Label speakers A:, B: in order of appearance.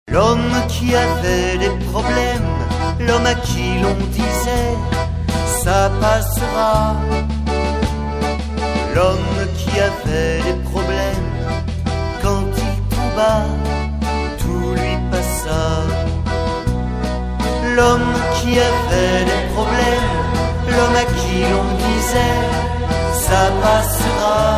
A: L'homme qui avait des problèmes, l'homme à qui l'on disait ça passera. L'homme qui avait des problèmes, quand il tout bas, tout lui passa. L'homme qui avait des problèmes, l'homme à qui l'on disait ça passera.